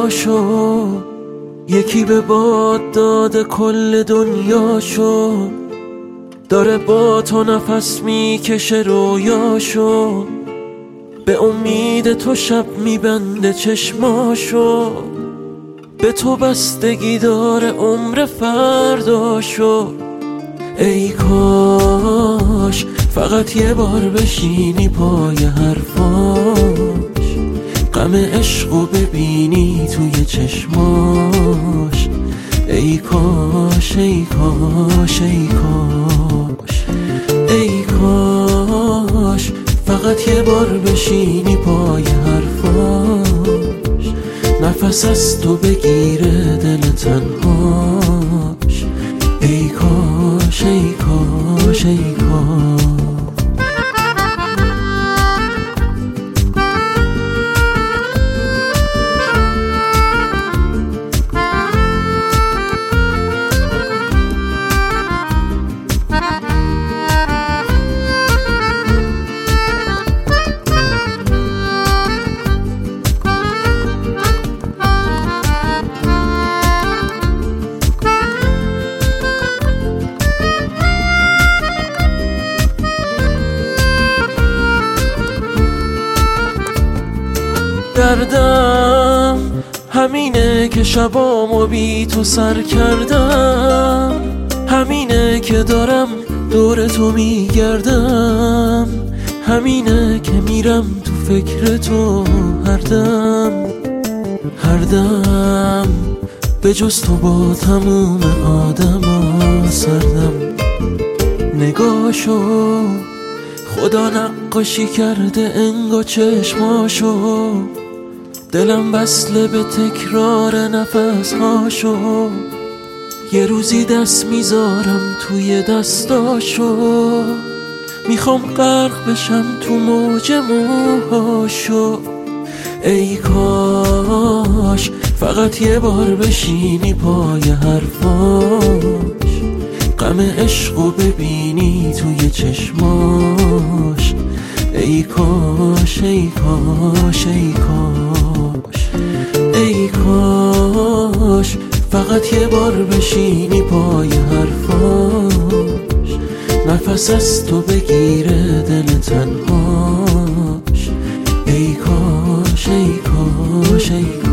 نگاشو، یکی به باد داده کل دنیاشو، داره با تو نفس میکشه رویاشو، به امید تو شب میبنده چشماشو، به تو بستگی داره عمر فرداشو. ای کاش فقط یه بار بشینی پای حرفاش، غم عشقو ببینی توی چشماش. ای کاش ای کاش ای کاش ای کاش فقط یه بار بشینی پای حرفاش، نفس از تو بگیره دل تنهاش. ای کاش ای کاش ای کاش. دردم همینه که شبامو بی تو سر کردم، همینه که دارم دور تو میگردم، همینه که میرم تو فکر تو هر دم هر دم، به جز تو با تموم آدما سردم. نگاشو خدا نقاشی کرده انگا چشماشو، دلم وصله به تکرار نفسهاشو، یه روزی دست میذارم توی دستاشو، میخوام غرق بشم تو موج موهاشو. ای کاش فقط یه بار بشینی پای حرفاش، غم عشقو ببینی توی چشماش. ای کاش ای کاش ای کاش ای کاش فقط یه بار بشینی پای حرفاش، نفس از تو بگیره دل تنهاش. ای کاش ای کاش ای کاش.